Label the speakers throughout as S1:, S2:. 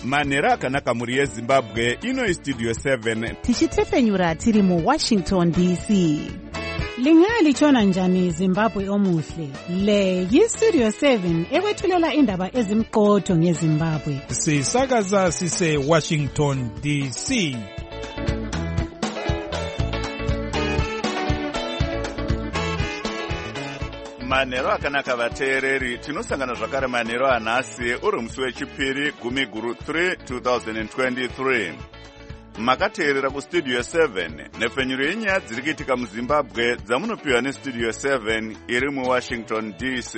S1: manhero akanaka muri yezimbabwe. Ino Studio 7
S2: tichitefenyura tiri mu Washington DC.
S3: Lingalitshona njani Zimbabwe omuhle? Le yi-Studio 7 ekwethulela indaba ezimqotho ngeZimbabwe.
S4: Sisakaza sise Washington DC.
S1: manhero akanaka vateereri, tinosangana zvakare manhero anhasi uri musi wechipiri 10/3 2023. makateerera kustudio 7 nepfenyuro yenyaya dziri kuitika muzimbabwe dzamunopiwa nestudio 7 iri muwashington DC.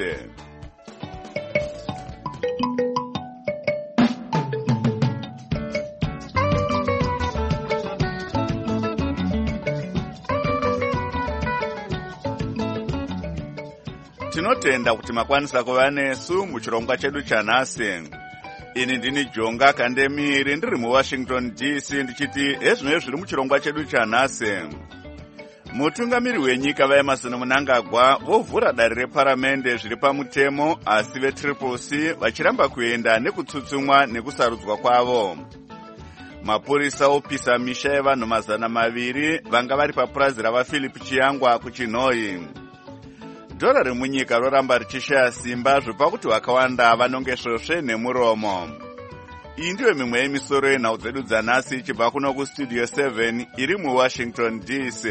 S1: tinotenda kuti makwanisa kuva nesu muchirongwa chedu chanhasi. Ini ndini Jonga Kandemiri ndiri muWashington DC ndichiti ezvino zviri muchirongwa chedu chanhasi. Mutungamiri wenyika vaEmmerson Mnangagwa vovhura dare reparamende zviri pamutemo, asi veTriple-C vachiramba kuenda nekutsutsumwa nekusarudzwa kwavo. Mapurisa opisa misha yevanhu 200 vanga vari papurazi ravaPhilip Chiyangwa kuChinhoyi. Dhora remunyika roramba richishaya simba zvopakuti vakawanda vanongesvosve nemuromo. Iyi ndiyo mimwe yemisoro yenhau dzedu dzanhasi ichibva kuno kustudio 7 iri muWashington DC.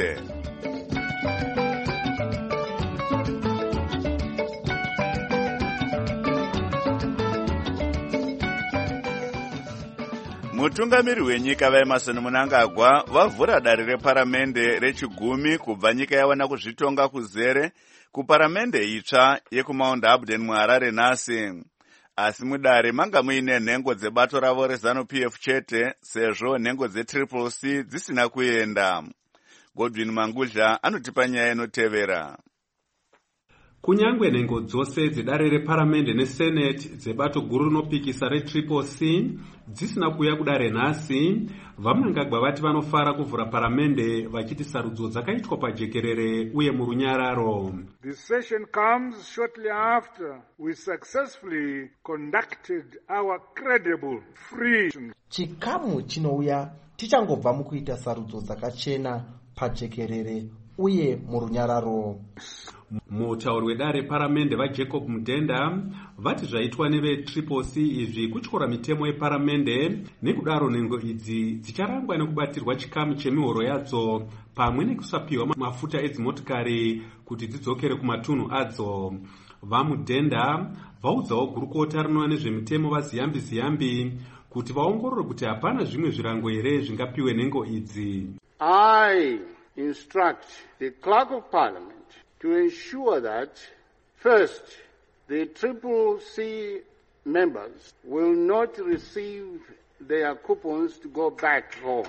S1: Mutungamiri wenyika vaEmmerson Mnangagwa vavhura dare reparamende rechigumi kubva nyika yawana kuzvitonga kuzere kuparamende itsva yekumaundi Abden muHarare nhasi. Asi mudare manga muine nhengo dzebato ravo reZANU-PF chete, sezvo nhengo dzeTriple-C dzisina kuenda. Godwin Mangudla anotipa nyaya inotevera.
S5: Kunyangwe nhengo dzose dzedare reparamende neseneti dzebato guru rinopikisa reTriple-C dzisina kuuya kudare nhasi, vaMnangagwa vati vanofara kuvhura paramende vachiti sarudzo dzakaitwa pajekerere uye murunyararo.
S6: The session comes shortly after we successfully conducted our credible free.
S7: Chikamu chinouya tichangobva mukuita sarudzo dzakachena pajekerere uye murunyararo.
S5: Mutauri wedare paramende vaJacob Mudenda vati zvaitwa neveTriple-C izvi kutyora mitemo yeparamende, nekudaro nhengo idzi dzicharangwa nekubatirwa chikamu chemihoro yadzo pamwe nekusapiwa mafuta edzimotikari kuti dzidzokere kumatunhu adzo. VaMudenda vaudzawo gurukota rinoona nezvemitemo vaZiyambi kuti vaongorore kuti hapana zvimwe zvirango here zvingapiwe nhengo idzi.
S6: I instruct the Clerk of Parliament to ensure that, first, the Triple-C members will not receive their coupons to go back home.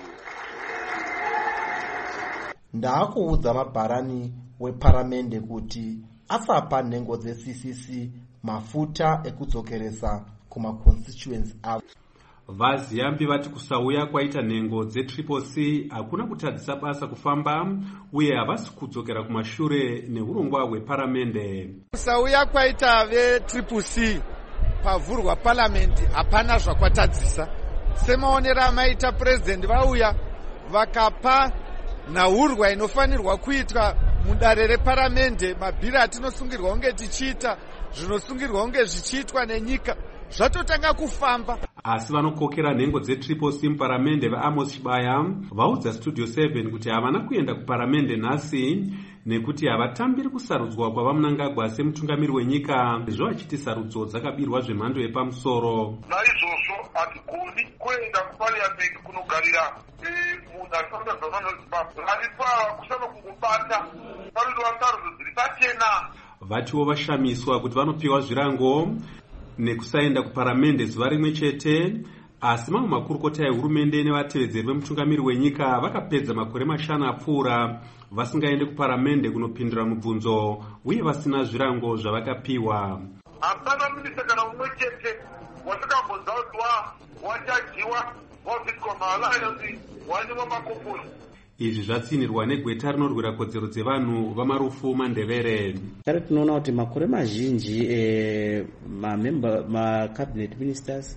S7: Ndakuudza mabharani weparamende kuti asapa nhengo dzeCCC mafuta ekudzokeresa kumaconstituents avo.
S5: VaZiyambi vati kusauya kwaita nhengo dzeTriple-C hakuna kutadzisa basa kufamba uye havasi kudzokera kumashure neurongwa hweparamende.
S8: Kusauya kwaita veTriple-C pavhurwa paramende hapana zvakwatadzisa. Semaonero amaita president vauya vakapa nhaurwa inofanirwa kuitwa mudare reparamende, mabhiri atinosungirwa kunge tichiita, zvinosungirwa kunge zvichiitwa nenyika zvatotanga kufamba.
S5: Asi vanokokera nhengo dzeTriple-C muparamende vaAmos Chibaya vaudza Studio 7 kuti havana kuenda kuparamende nhasi nekuti havatambiri kusarudzwa kwavaMnangagwa semutungamiri wenyika, sezvo vachiti sarudzo dzakabirwa zvemhando yepamusoro.
S9: Naizvozvo hatigoni kuenda kupariamendi kunogarira munhu arifamba zvavanozibva aripa kusana kungobata panoitwa sarudzo dziri pachena.
S5: Vatiwo vashamiswa kuti vanopiwa zvirango nekusaenda kuparamende zuva rimwe chete, asi mamwe makurukota ehurumende nevatevedzeri vemutungamiri wenyika vakapedza makore 5 apfuura vasingaende kuparamende kunopindura mubvunzo uye vasina zvirango zvavakapiwa.
S9: Hapana minista kana umwe chete wasakambozaudzwa wachajiwa wabviswa maalliance wanyimwa makoponi.
S5: Izvi zvatsinirwa negweta rinorwira kodzero dzevanhu vamarufu Mandevere.
S10: Tari tinoona kuti makore mazhinji macabinet ministers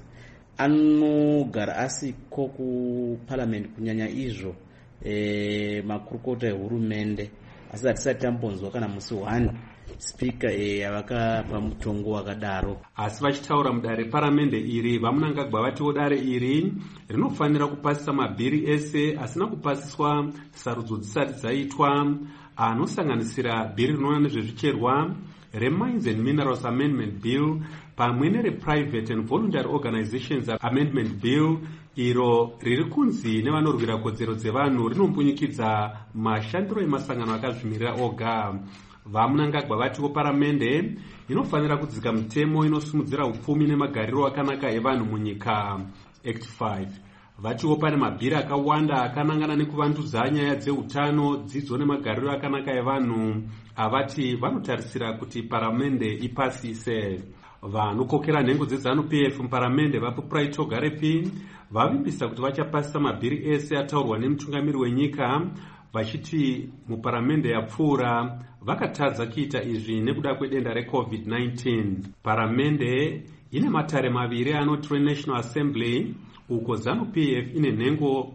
S10: anogara asiko kuparliament kunyanya izvo makurukota ehurumende, asi hatisati tambonzwa kana musi 1 spika yavakapa mutongo wakadaro.
S5: Asi vachitaura mudare reparamende iri, vamunangagwa vatiwo dare iri rinofanira kupasisa mabhiri ese asina kupasiswa sarudzo dzisati dzaitwa, anosanganisira bhiri rinoona nezvezvicherwa reMines and Minerals Amendment Bill pamwe nerePrivate and Voluntary Organizations Amendment Bill, iro riri kunzi nevanorwira kodzero dzevanhu rinombunyikidza mashandiro emasangano akazvimirira oga. Vamunangagwa vatiwo paramende inofanira kudzika mitemo inosimudzira upfumi nemagariro akanaka evanhu munyika, Act 5. Vatiwo pane mabhiri akawanda akanangana nekuvandudza nyaya dzeutano, dzidzo nemagariro akanaka evanhu avati vanotarisira kuti paramende ipasise. Vanokokera nhengo dzeZANU-PF muparamende vaPuprai Togarepi vavimbisa kuti vachapasisa mabhiri ese ataurwa nemutungamiri wenyika, vachiti muparamende yapfuura vakatadza kuita izvi nekuda kwedenda reCovid-19. Paramende ine matare maviri anoti National Assembly, uko ZANU-PF ine nhengo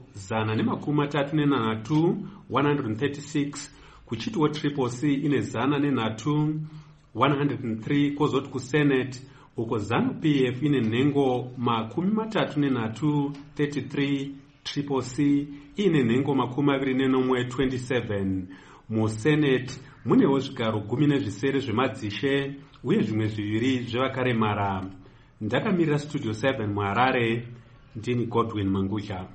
S5: 138 136, kuchitiwo Triple C ine 103 103, kozoti kuSenate uko ZANU-PF ine nhengo 33 33, Triple C ine nhengo 21 27. MuSenate munewo zvigaro 10 zvemadzishe uye zvimwe 2 zvevakaremara. Ndakamirira Studio 7 muHarare, ndini Godwin Mangusha.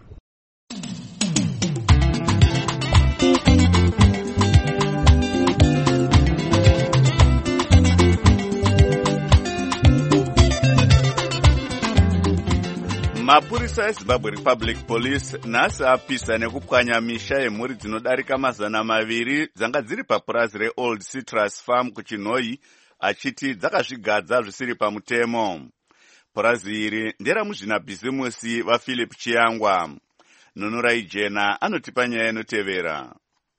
S1: Mapurisa eZimbabwe Republic Police nhasi apisa nekupwanya misha yemhuri dzinodarika 200 dzanga dziri papurazi reOld Citrus Farm kuChinhoyi, achiti dzakazvigadza zvisiri pamutemo. Purazi iri nderamuzvinabhizimusi vaPhilip Chiyangwa. Nunurai Jena anotipa nyaya inotevera.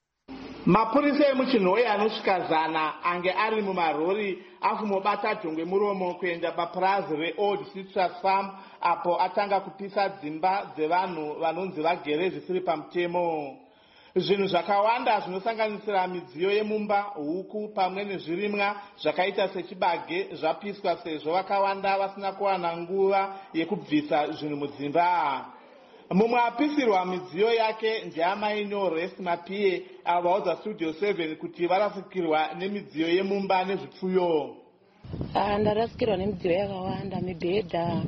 S11: Mapurisa emuChinhoyi anosvika 100 ange ari mumarori afumobata dhongwe muromo kuenda papurazi reOld Citrus Farm, apo atanga kupisa dzimba dzevanhu vanonzi vagere zvisiri pamutemo. Zvinhu zvakawanda zvinosanganisira midziyo yemumba, huku pamwe nezvirimwa zvakaita sechibage zvapiswa sezvo vakawanda vasina kuwana nguva yekubvisa zvinhu mudzimba. Mumwe apisirwa midziyo yake ndiamai Norest Mapie avaudza Studio 7 kuti varasikirwa nemidziyo yemumba nezvipfuyo.
S12: Ndarasikirwa nemidziyo yakawanda, mibhedha,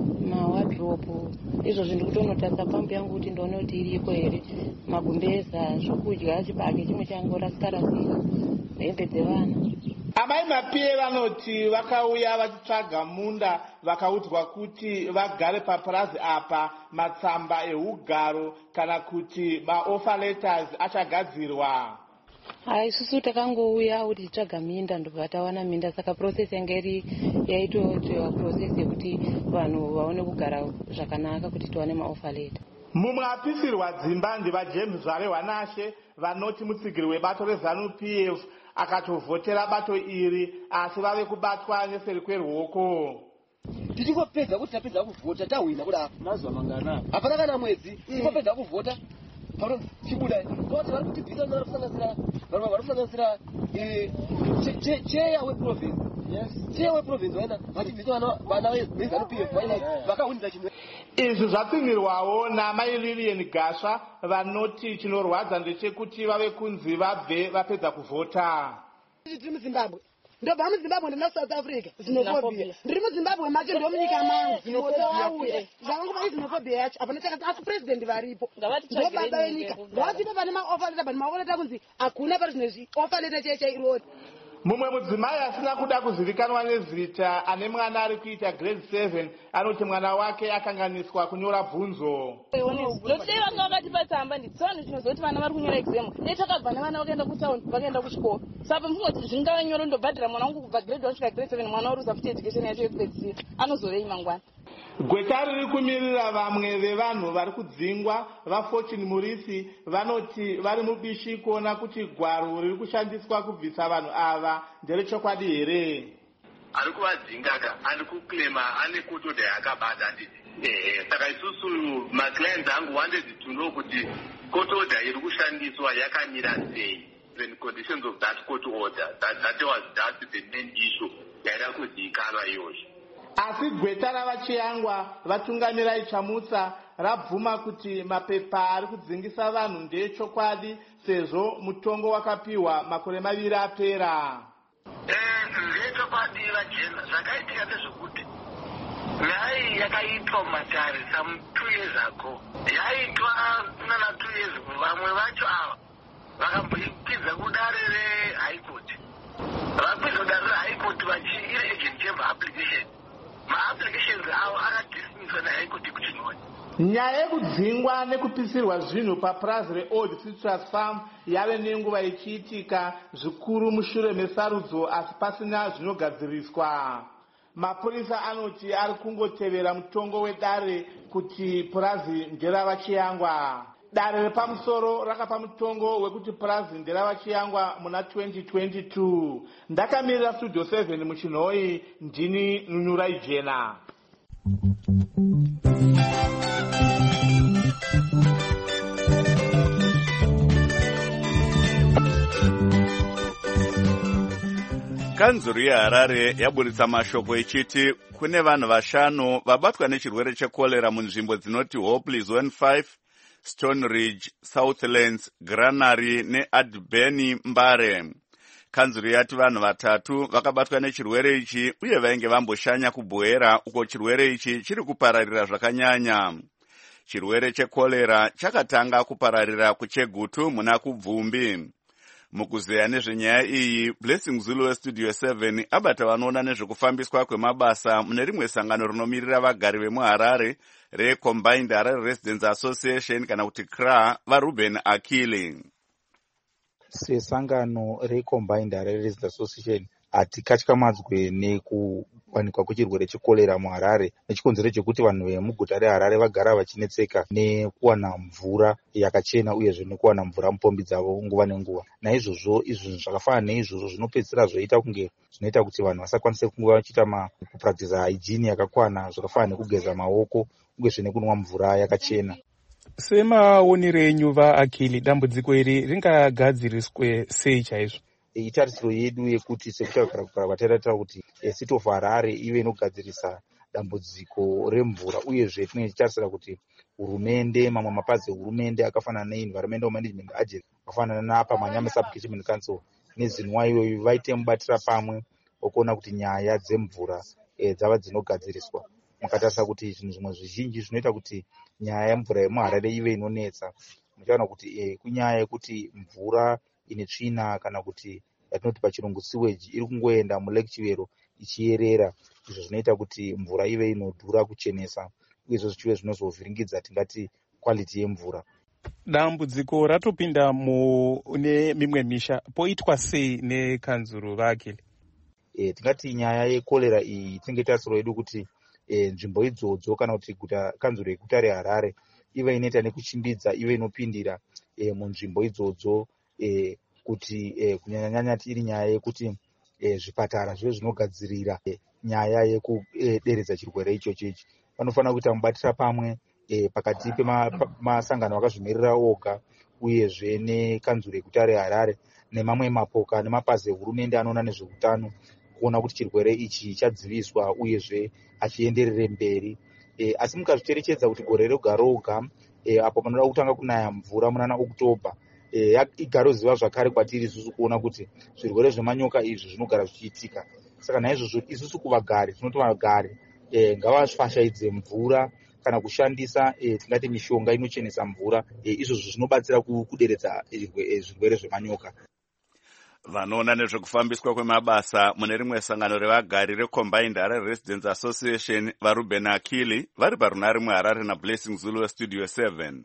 S12: mawadropu, izvo zvinhu kutonotadza pambu yangu kuti ndione kuti iriko here, magumbeza, zvokudya, chibage chimwe changorasika hembe dzevana.
S11: Amai Mapie vanoti vakauya vachitsvaga munda vakaudzwa kuti vagare papurazi apa matsamba ehugaro kana kuti maoffer letters achagadzirwa.
S12: Isusu takangouya kuti titsvaga minda ndobva tawana minda, saka process yanga iri yaitoitwa process yekuti vanhu vaone kugara zvakanaka kuti tiwane maoffer letter.
S11: Mumwe apisirwa dzimba ndivaJames Zvare Wanashe vanoti mutsigiri webato reZANU-PF akatovhotera bato iri asi vave kubatwa neseri kweruoko.
S13: Tichingopedza kuti tapedza kuvhota tahwina kudapa mazuva mangana hapana kana mwedzi tingopedza kuvhota pano chibuda kuti vari kutibvisa vari kusanganisira cheya weprovince vaina vachibvisa vana veZANU-PF vakahunira chimwe.
S11: Izvi zvatsinirwawo namai Lilian Gasha vanoti chinorwadza ndechekuti vave kunzi vabve vapedza kuvhota.
S14: Tiri muZimbabwe ndobva muZimbabwe ndina South Africa, xenophobia. Ndiri muZimbabwe macho ndomunyika mangu xenophobia. Zvakangoba xenophobia yacho apana chakati asi president varipo ndobaba venyika ngavatipe pane maoffer letter, pane maoffer letter kunzi hakuna pari zvino offer letter chaicha irori.
S11: Mumwe mudzimai asina kuda kuzivikanwa nezita ane mwana ari kuita grade 7 anoti mwana wake akanganiswa kunyora bvunzo.
S15: Ndotoday vanga vakatipa tsamba nditsona chinozoti vana vari kunyora exam netakabva nevana vakaenda kutaundi vakaenda kuchikoro, saka mfungo kuti zvingavanyora ndobhadhira mwana wangu kubva grade 1 kusvika grade 7 mwana uri usafuti education yacho yekupedzisira anozovei mangwana.
S11: Gweta riri kumirira vamwe vevanhu vari kudzingwa vaFortune Murisi vanoti vari mubishi kuona kuti gwaro riri kushandiswa kubvisa vanhu ava nderechokwadi here.
S9: Ari kuvadzinga ari kuklema ane kotoda yakabata nditi
S16: saka isusu maclients angu wanted to know kuti court order iri kushandiswa yakamira sei, the conditions of that court order. That was just the main issue yaida kuzikanwa iyozvo.
S11: Asi gweta ravachiyangwa vatungamirai chamutsa rabvuma kuti mapepa ari kudzingisa vanhu ndechokwadi sezvo mutongo wakapiwa makore 2 apera.
S17: Ndechokwadi vajena zvakaitika ndezvekuti nhai yakaitwa mumatare some 2 years ago, yaitwa nana 2 years ago. Vamwe vacho ava vakamboikwidza kudare rehigh court, vakwidza kudare rehigh court iri agent chamber application. Ma-applications avo akadismisswa nehigh court kuchinoi.
S11: Nyaya yekudzingwa nekupisirwa zvinhu papurazi reOld Citrus Farm yave nenguva ichiitika zvikuru mushure mesarudzo asi pasina zvinogadziriswa. Mapurisa anoti ari kungotevera mutongo wedare kuti purazi nderavachiyangwa. Dare repamusoro rakapa mutongo wekuti purazi nderavachiyangwa muna 2022. Ndakamirira Studio 7 muchinhoi, ndini Nunurai Jena.
S1: Kanzuru yeHarare yaburitsa mashoko ichiti kune vanhu 5 vabatwa nechirwere chekolera munzvimbo dzinoti Hopley Zone 5, Stone Ridge, Southlands, Granary neAdbeni Mbare. Kanzuru yati vanhu 3 vakabatwa nechirwere ichi uye vainge vamboshanya kubwera uko chirwere ichi chiri kupararira zvakanyanya. Chirwere chekolera chakatanga kupararira kuChegutu muna kuBvumbi. Mukuzeya nezvenyaya iyi, Blessing Zulu weStudio 7 abata vanoona nezvekufambiswa kwemabasa mune rimwe sangano rinomirira vagari vemuHarare reCombined Harare Residents Association kana kuti CRA, vaRuben Akili.
S18: Sesangano reCombined Harare Residents Association hatikatyamadzwe nekuwanikwa kwechirwere chekolera muHarare nechikonzero chekuti vanhu vemuguta reHarare vagara vachinetseka nekuwana mvura yakachena uyezve nekuwana mvura mupombi dzavo nguva nenguva. Naizvozvo izvi zvakafanana neizvozvo zvinopedzisira zvoita kunge zvinoita kuti vanhu vasakwanise kunge vachiita kupractice hygiene yakakwana zvakafanana nekugeza maoko uyezve nekunwa mvura yakachena.
S19: Semaonero enyu vaAkili, dambudziko iri ringagadziriswe sei chaizvo?
S18: Itarisiro yedu yekuti sekutaura kwataita kuti City of Harare ive inogadzirisa dambudziko remvura uyezve tinotarisira kuti hurumende, mamwe mapazi ehurumende akafanana neEnvironmental Management Agency akafanana naapa Manyama Sub-Catchment Council neZinwa iyoyo vaite mubatira pamwe okuona kuti nyaya dzemvura dzava dzinogadziriswa. Mukatarisa kuti zvinhu zvimwe zvizhinji zvinoita kuti nyaya yemvura yemuHarare ive inonetsa. Muchaona kuti kunyaya yekuti mvura ine tsvina kana kuti yatinoti pachirungu sewage iri kungoenda muLake Chivero ichiyerera, izvo zvinoita kuti mvura ive inodhura kuchenesa uyezve zvichive zvinozovhiringidza tingati quality yemvura.
S19: Dambudziko ratopinda mune mimwe misha, poitwa sei nekanzuru vaAkili?
S18: Tingati nyaya yekolera iyi tinenge tarisiro yedu kuti nzvimbo idzodzo kana kuti kanzuru yeguta reHarare ive inoita nekuchimbidza ive inopindira munzvimbo idzodzo kuti kunyanya-nyanya iri nyaya yekuti zvipatara zvive zvinogadzirira nyaya yekuderedza chirwere ichocho ichi. Vanofanira kuita mubatira pamwe pakati pemasangano akazvimirira oga uyezve nekanzuru yeguta reHarare nemamwe mapoka nemapazi ehurumende anoona nezveutano kuona kuti chirwere ichi chadziviswa uyezve achienderere mberi. Asi mukazviterekedza kuti gore roga roga apo panoda kutanga kunaya mvura munana Oktoba igaroziva zvakare kwatiri isusu kuona kuti zvirwere zvemanyoka izvi zvinogara zvichiitika. Saka naizvozvo isusu kuvagari tinoti vagari ngavafashaidze mvura kana kushandisa tingati mishonga inochenesa mvura. Izvozvo zvinobatsira kuderedza zvirwere zvemanyoka.
S1: Vanoona nezvekufambiswa kwemabasa mune rimwe sangano revagari reCombined Harare Residents Association, vaRuben Akili, vari parunare muHarare naBlessing Zulu weStudio 7.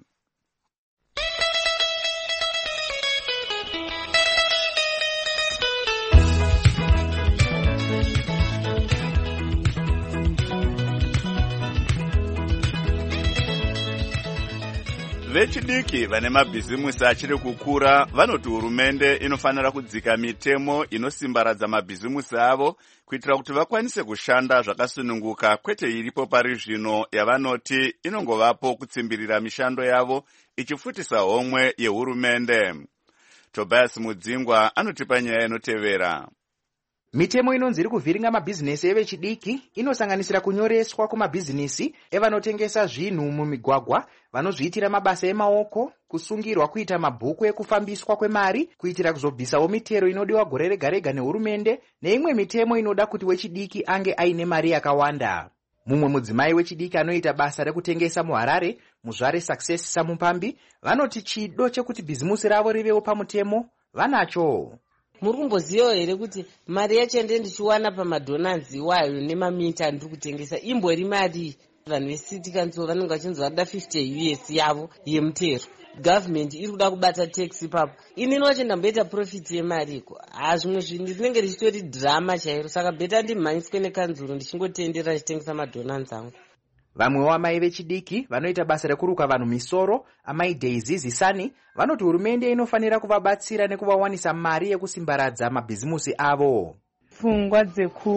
S1: Vechidiki vane mabhizimusi achiri kukura vanoti hurumende inofanira kudzika mitemo inosimbaradza mabhizimusi avo kuitira kuti vakwanise kushanda zvakasununguka, kwete iripo pari zvino yavanoti inongovapo kutsimbirira mishando yavo ichifutisa homwe yehurumende. Tobias Mudzingwa anotipa nyaya inotevera.
S20: Mitemo inonzi iri kuvhiringa mabhizinesi evechidiki inosanganisira kunyoreswa kumabhizinesi evanotengesa zvinhu mumigwagwa, vanozviitira mabasa emaoko, kusungirwa kuita mabhuku ekufambiswa kwemari kuitira kuzobvisawo mitero inodiwa gore rega rega nehurumende, neimwe mitemo inoda kuti wechidiki ange aine mari yakawanda. Mumwe mudzimai wechidiki anoita basa rekutengesa muHarare, muzvare Success Samupambi, vanoti chido chekuti bhizimusi ravo rivewo pamutemo vanacho.
S21: Muri kumbozivawo here kuti mari yacho ndichiwana pamadhonanzi iwayo nemamita ndiri kutengesa imbori mari? Vanhu vecity council vanenge vachinzi varida 50 US yavo yemutero. Government iri kuda kubata tax ipapo. Ini noche ndamboita profit yemari iko. Zvimwe zvinhu zvinenge richitori drama chairo. Saka beta ndimhanyiswe nekanzuro ndichingotendera ndichitengesa madhonanzi angu.
S20: Vamwewo amai vechidiki vanoita basa rekuruka vanhu misoro, amai Daisy Zisani, vanoti hurumende inofanira kuvabatsira nekuvawanisa mari yekusimbaradza mabhizimusi avo.
S22: Pfungwa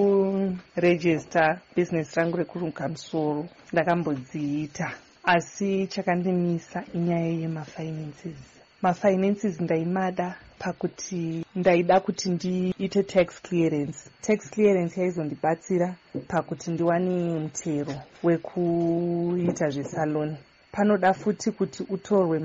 S22: dzekurejista business rangu rekuruka misoro ndakambodziita, asi chakandimisa inyaya yemafinances. Mafinances ndaimada pakuti ndaida kuti ndiite tax clearance. Tax clearance yaizondibatsira pakuti ndiwane mutero wekuita zvesalon. Panoda futi kuti utorwe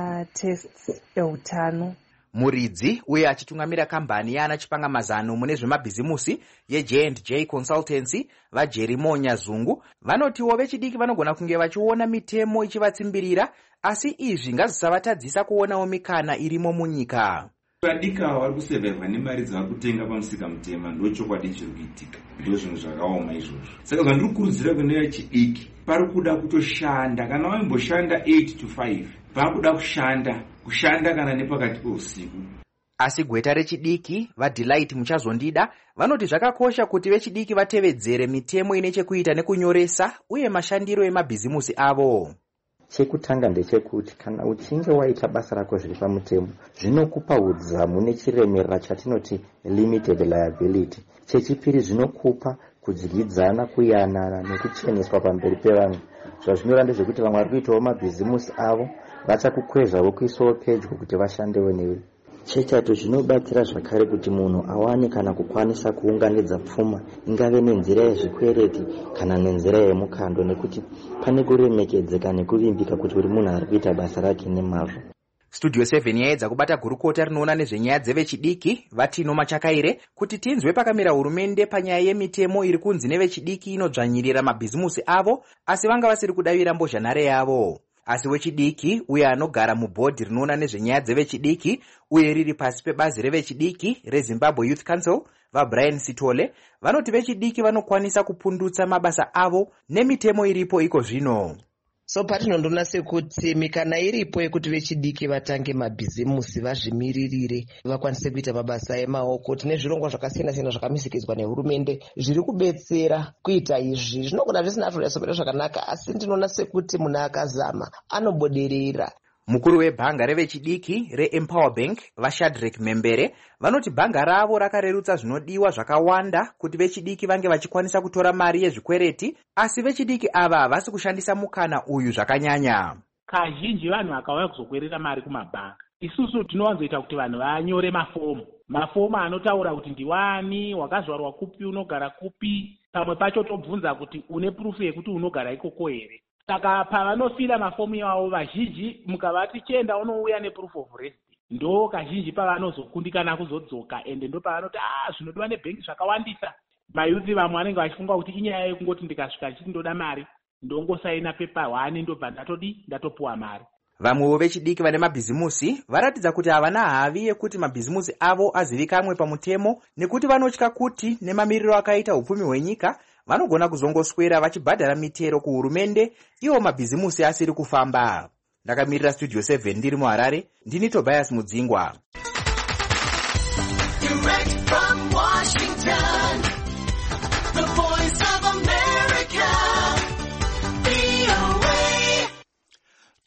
S22: matests eutano.
S20: Muridzi uye achitungamira kambani yana chipangamazano mune zvemabhizimusi yeJ&J Consultancy, vaJerimonya Zungu, vanotiwo vechidiki vanogona kunge vachiona mitemo ichivatsimbirira, asi izvi ngazisavatadzisa kuonawo mikana irimo munyika.
S23: Vadiki ava vari kuseverwa nemari dzavari kutenga pamusika mutema, ndochokwadi chiri kuitika, ndo zvinhu zvakaoma izvozvo. Saka zvandiri kukurudzira kune vechidiki, pari kuda kutoshanda. Kana vaimboshanda 8 to 5, vakuda kushanda kana nepakati peusiku.
S20: Asi gweta rechidiki, vaDelight Muchazondida, vanoti zvakakosha kuti vechidiki vatevedzere mitemo ine chekuita nekunyoresa uye mashandiro emabhizimusi avo.
S24: Chekutanga ndechekuti kana uchinge waita basa rako zviri pamutemo, zvinokupa udzamu nechiremerera chatinoti limited liability. Chechipiri, zvinokupa kudyidzana, kuyanana nekucheneswa pamberi pevanhu. Zvazvinoreva ndezvekuti vamwe vari kuitawo mabhizimusi avo vachakukwezvawo kuisawo pedyo kuti vashandewo newe. Chechatu, zvinobatsira zvakare kuti munhu awane kana kukwanisa kuunganidza pfuma, ingave nenzira yezvikwereti kana nenzira yemukando, nekuti pane kuremekedzeka nekuvimbika kuti uri munhu ari kuita basa rake nemazvo.
S20: Studio 7 yaedza kubata gurukota rinoona nezvenyaya dzevechidiki Vatino Machakaire kuti tinzwe pakamira hurumende panyaya yemitemo iri kunzi nevechidiki inodzvanyirira mabhizimusi avo, asi vanga vasiri kudavira mbozhanhare yavo. Asi wechidiki uye anogara mubhodhi rinoona nezvenyaya dzevechidiki uye riri pasi pebazi revechidiki reZimbabwe Youth Council, vaBrian Sitole, vanoti vechidiki vanokwanisa kupundutsa mabasa avo nemitemo iripo iko zvino.
S25: So patinondoona sekuti mikana iripo yekuti vechidiki vatange mabhizimusi, vazvimiririre, vakwanise kuita mabasa emaoko. Tine zvirongwa zvakasiyana siyana zvakamisikizwa nehurumende zviri kubetsera kuita izvi. Zvinogona zvisina zvonyatsokuita zvakanaka, asi ndinoona sekuti munhu akazama anoboderera.
S20: Mukuru webhanga revechidiki reEmpower Bank, vaShadrack Membere, vanoti bhanga ravo rakarerutsa zvinodiwa zvakawanda kuti vechidiki vange vachikwanisa kutora mari yezvikwereti, asi vechidiki ava havasi kushandisa mukana uyu zvakanyanya.
S26: Kazhinji vanhu vakauya kuzokwerera mari kumabhanga, isusu tinowanzoita kuti vanhu vanyore mafomu anotaura kuti ndiwani, wakazvarwa kupi, unogara kupi, pamwe pacho tobvunza kuti une proof yekuti unogara ikoko here. Saka pavanofira mafomu yavo vazhinji mukavati chenda unouya neproof of residence, ndo kazhinji pavanozokundikana kuzodzoka, ende ndo pavanoti zvinodiwa nebhengi zvakawandisa. Mayuthi vamwe vanenge vachifunga kuti inyaya yekungoti ndikasvika chiti ndoda mari ndongosaina pepa 1 ndobva ndatopuwa mari.
S20: Vamwewo vechidiki vane mabhizimusi varatidza kuti havana havi yekuti mabhizimusi avo azivikanwe pamutemo, nekuti vanotya kuti nemamiriro akaita upfumi hwenyika vanogona kuzongoswera vachibhadhara mitero kuhurumende iwo mabhizimusi asiri kufamba. Ndakamirira Studio 7 ndiri muHarare, ndini Tobias Mudzingwa.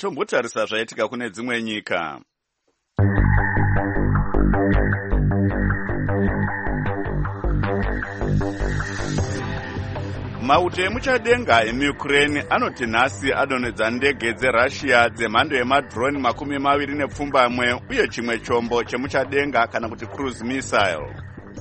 S1: tombotarisa zvaitika kune dzimwe nyika. Mauto emuchadenga emuukraine anoti nhasi adonhedza ndege dzeRussia dzemhando yemadroni 27 uye chimwe chombo chemuchadenga kana kuti cruise missile.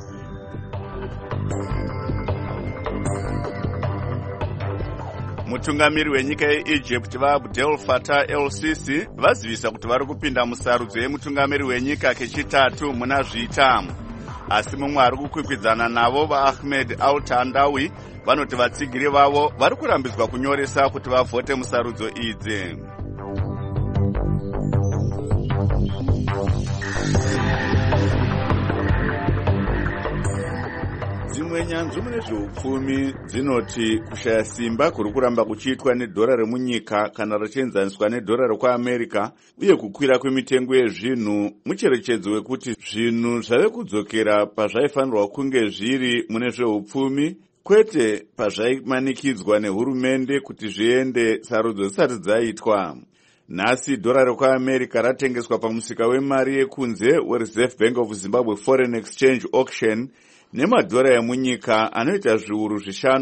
S1: Mutungamiri wenyika yeEgypt vaAbdel Fattah el-Sisi vazivisa kuti vari kupinda musarudzo yemutungamiri wenyika kechitatu muna zvita. Asi mumwe ari kukwikwidzana navo vaAhmed al-Tandawi vanoti vatsigiri vavo vari kurambidzwa kunyoresa kuti vavhote musarudzo idzi. Dzimwe nyanzvi mune zveupfumi dzinoti kushaya simba kuri kuramba kuchiitwa nedhora remunyika kana richienzaniswa nedhora rekuAmerica uye kukwira kwemitengo yezvinhu mucherechedzo wekuti zvinhu zvave kudzokera pazvaifanirwa kunge zviri mune zveupfumi kwete pazvaimanikidzwa nehurumende kuti zviende sarudzo dzisati dzaitwa. Nhasi dhora rekuAmerica ratengeswa pamusika wemari yekunze weReserve Bank of Zimbabwe Foreign Exchange Auction nemadhora emunyika anoita zviuru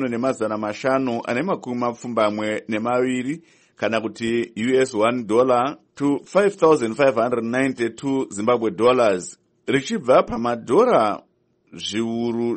S1: 5,572 kana kuti $1 to 5,592 Zimbabwe dollars, richibva pamadhora zviuru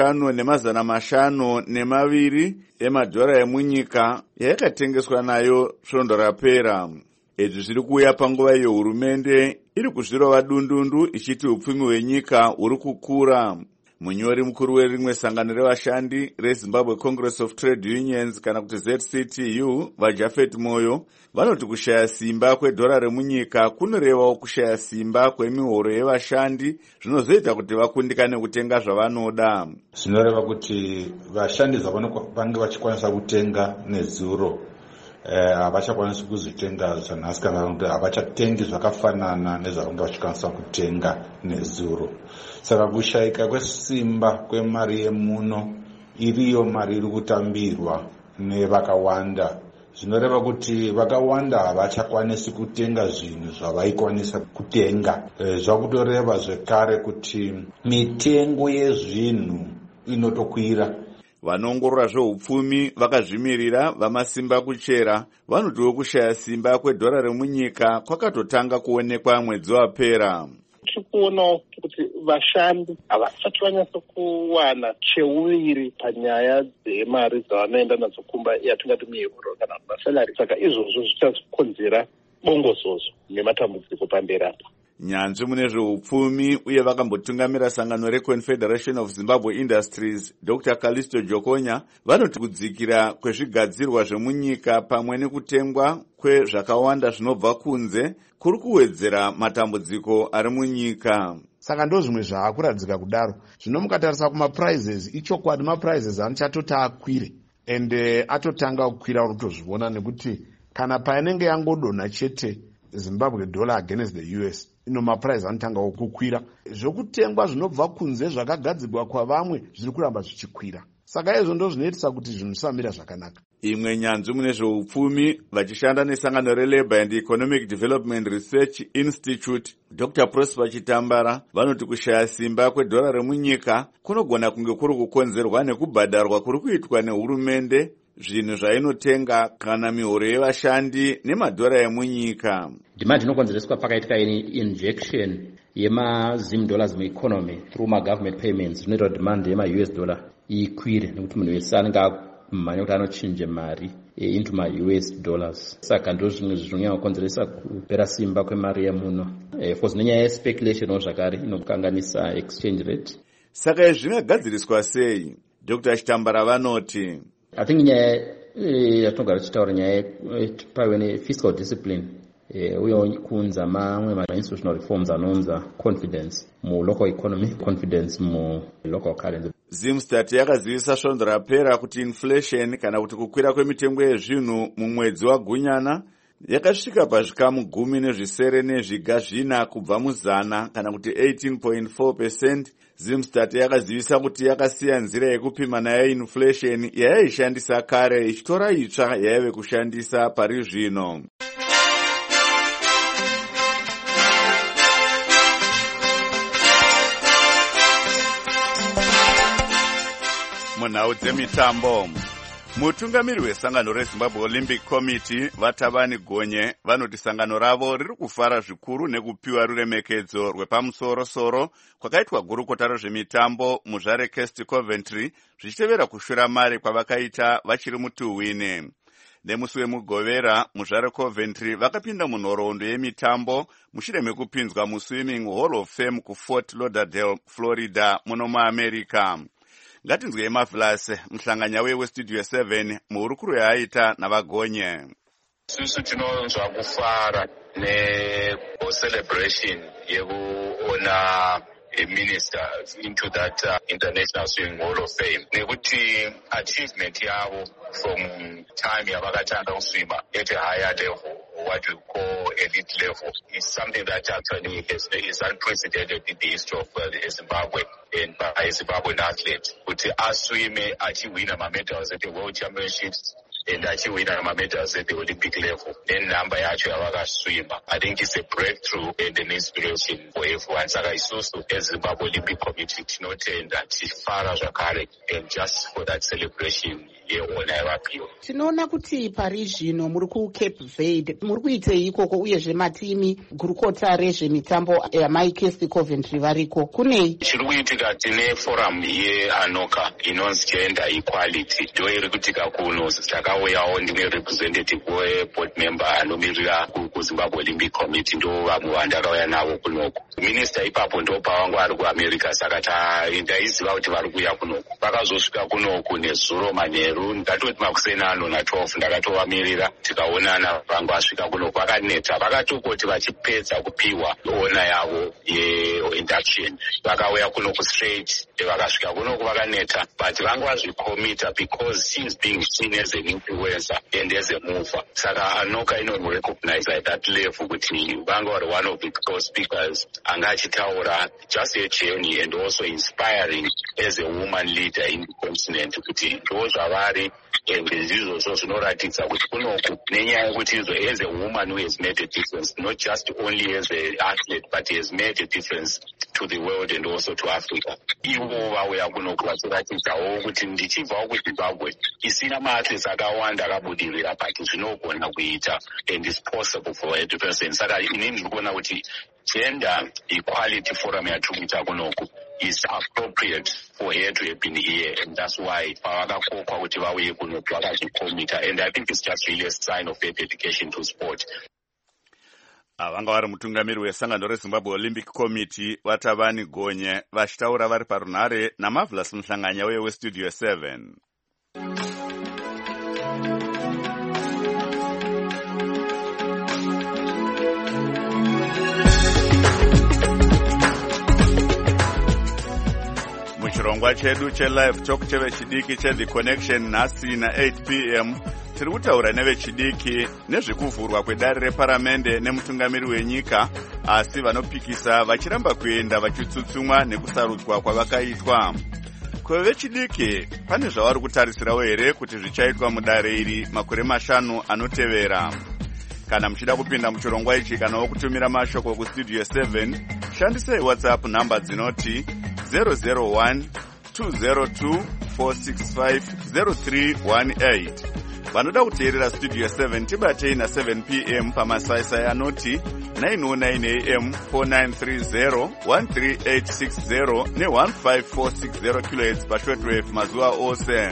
S1: 5,502 emadhora emunyika yayakatengeswa nayo svondo rapera. Izvi zviri kuuya panguva iyo hurumende iri kuzvirova dundundu ichiti upfumi hwenyika huri kukura. Munyori mukuru werimwe sangano revashandi reZimbabwe Congress of Trade Unions kana kuti ZCTU vaJafet Moyo vanoti kushaya simba kwedhora remunyika kunorevawo kushaya simba kwemihoro yevashandi zvinozoita kuti vakundikane kutenga zvavanoda.
S2: Zvinoreva kuti vashandi vange vachikwanisa kutenga nezuro havachakwanisi kuzvitenga zvanhasi kana kuti havachatengi zvakafanana nezvavanga vachikwanisa kutenga nezuro. Saka kushayika kwesimba kwemari yemuno iriyo mari iri kutambirwa nevakawanda. Zvinoreva kuti vakawanda havachakwanisi kutenga zvinhu zvavaikwanisa kutenga. Zvakutoreva zvekare kuti mitengo yezvinhu inotokwira.
S1: Vanoongorora zveupfumi vakazvimirira vamasimba kuchera vanotiwo kushaya simba kwedhora remunyika kwakatotanga kuonekwa mwedzi wapera.
S3: Tirikuonawo kuti vashandi havasati vanyatsa kuwana cheuviri panyaya dzemari dzavanoenda nadzo kumba yatingati mihoro kana masalari. Saka izvozvo zvichazokonzera bongozozo nematambudziko pamberi apa.
S1: Nyanzvi mune zveupfumi uye vakambotungamira sangano reConfederation of Zimbabwe Industries Dr. Callisto Jokonya vanoti kudzikira kwezvigadzirwa zvemunyika pamwe nekutengwa kwezvakawanda zvinobva kunze kuri kuwedzera matambudziko ari munyika.
S4: Saka ndo zvimwe zvaakuradzika kudaro. Zvino mukatarisa kuma-prizes, ichokwadi ma-prizes anichatoti akwire ende atotanga kukwira kutozviona nekuti kana painenge yangodonha chete Zimbabwe dollar against the US ino maprice anotanga kukwira. Zvokutengwa zvinobva kunze zvakagadzirwa kwa vamwe zviri kuramba zvichikwira. Saka izvo ndo zvinoitisa kuti zvinhu zvisamira zvakanaka.
S1: Imwe nyanzvi mune zveupfumi vachishanda nesangano reLabour and Economic Development Research Institute Dr. Prosper Chitambara vanoti kushaya simba kwedhora remunyika kunogona kunge kuri kukonzerwa nekubhadharwa kuri kuitwa nehurumende zvinhu zvainotenga kana mihoro yevashandi nemadhora emunyika.
S6: Demand inokonzereswa pakaitika injection yema-ZIM dollars mueconomy through ma-government payments zvinoita demand yema-US dollar ikwire nekuti munhu wese anenge amhanya kuti anochinje mari into ma-US dollars. Saka ndo zvimwe zvinonyanya kukonzeresa kupera simba kwemari yemuno. For nenyaya yespekulation zvakare inokanganisa exchange rate.
S1: Saka zvingagadziriswa sei? Dr. Chitambara vanoti
S6: I think nyaya yatinogara tichitaura nyaya paive nefiscal discipline uye kuunza mamwe ma-institutional reforms anonza confidence mu-local economy, confidence mu-local currency.
S1: Zimstat yakazivisa svondo rapera kuti inflation kana kuti kukwira kwemitengo yezvinhu mumwedzi waGunyana yakasvika pazvikamu 10.4 kubva muzana kana kuti 18.4%. Zimstat yakazivisa kuti yakasiya nzira yekupima nayo inflation yayaishandisa kare ichitora itsva yaive kushandisa pari zvino. munhau dzemitambo. Mutungamiri wesangano reZimbabwe Olympic Committee Vatabani Gonye vanoti sangano ravo riri kufara zvikuru nekupiwa ruremekedzo rwepamusoro-soro kwakaitwa gurukota rezvemitambo muzvare Kest Coventry zvichitevera kushora mari kwavakaita vachiri mutuhwini. Nemusi wemugovera muzvare Coventry vakapinda munhoroondo yemitambo mushure mekupinzwa muswimming Hall of Fame kuFort Lauderdale, Florida muno muAmerica. Ngatinzwei Mavlas, muhlanganya weStudio 7 muhurukuro yaaita navagonye.
S16: Susu tinonzwa kufara celebration yekuona a minister into that International Swimming Hall of Fame. Nekuti achievement yavo from time yavakatanga kuswima at a higher level, what we call elite level, is something that actually is unprecedented in the history of Zimbabwe and by Zimbabwean athletes. Kuti aswime achiwina medals at the World Championships and achiwina medals at the Olympic level. Then number yacho yavakaswima. I think it's a breakthrough and an inspiration for everyone. Saka isusu as Zimbabwe Olympic Committee tinotenda tifara zvakare and just for that celebration yeona yavapiwa.
S5: Tinoona kuti pari zvino muri kuCape Verde muri kuitei ikoko uyezve matimi gurukota rezvemitambo yaMaikesti Coventry variko kunei?
S16: Chiri kuitika tine forum yeANOCA inonzi Gender Equality ndo iri kuitika kuno. Takauyawo ndine representative weboard member anomirira kuZimbabwe Olympic Committee ndo vamwe vandakauya navo kunoko. Minister ipapo ndo pavangu ari kuAmerica saka ndaiziva kuti vari kuuya kunoko. Vakazosvika kunoko nezuro manheru ndatoti makuseni ano na12 ndakatovamirira tikaonana vangu vasvika kunoko vakaneta vakatokoti vachipedza kupiwa ona yavo yeinduction vakauya kunoko straight vakasvika kunoko vakaneta but vangu vazvikomita because she's being seen as an influencer and as a mover. Saka ANOCA inorecognize at that level kuti vangu vari one of the co-speakers anga achitaura just a journey and also inspiring as a woman leader in the continent kuti ndo zvavari and izvozvo zvinoratidza kuti kunoku nenyaya yekuti izvo as a woman who has made a difference not just only as an athlete but has made a difference to the world and also to Africa. Ivo vauya kunoku vachiratidzawo kuti ndichibvawo kuZimbabwe isina maathletes akawanda akabudirira but zvinogona kuita and is possible for a person. Saka inini ndiri kuona kuti Gender Equality Forum yatikuita kunoku is appropriate for her to have been here, and that's why pavakakokwa kuti vauye kunoku vakazvikomita, and I think it's just really a sign of their dedication to sport.
S1: Vanga vari mutungamiri wesangano reZimbabwe Olympic Committee Vatabani Gonye vachitaura vari parunhare naMavlas muhlanganya weStudio 7. Muchirongwa chedu chelive talk chevechidiki cheThe Connection nhasi na8 p.m. tiri kutaura nevechidiki nezvekuvhurwa kwedare reparamende nemutungamiri wenyika, asi vanopikisa vachiramba kuenda vachitsutsumwa nekusarudzwa kwavakaitwa. Kwevechidiki pane zvavari kutarisirawo here kuti zvichaitwa mudare iri makore 5 anotevera. Kana muchida kupinda muchirongwa ichi kanawo kutumira mashoko kuStudio 7, shandisai WhatsApp namba dzinoti 001-202-465-0318. Vanoda kuteerera Studio 7 tibatei na7 p.m. pamasaisai anoti 909 am 4930 13860 ne15460 kHz pashortwave mazuva ose.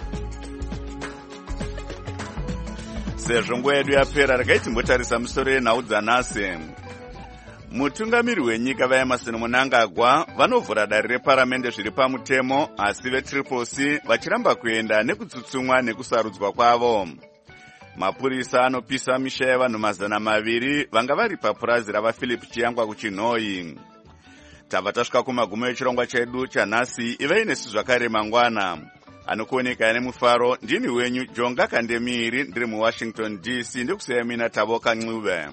S1: Sezvo nguva yedu yapera, regai timbotarisa musoro yenhau dzanhasi. Mutungamiri wenyika vaEmmerson Mnangagwa vanovhura dare reparamende zviri pamutemo, asi veCCC vachiramba kuenda nekutsutsumwa nekusarudzwa kwavo. Mapurisa anopisa misha yavanhu 200 vanga vari papurazi ravaPhilip Chiyangwa kuChinhoyi. Tabva tasvika kumagumo echirongwa chedu chanhasi. Ivai nesu zvakare mangwana. Anokuoneka nemufaro ndini wenyu Jonga Kandemiri, ndiri muWashington DC, ndikusiyai mina Tavoka Ncube.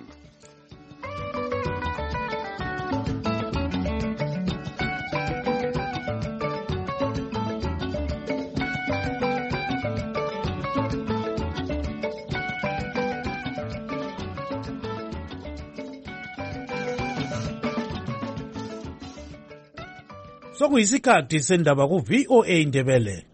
S7: Sokuyisikhathi sendaba ku VOA Ndebele.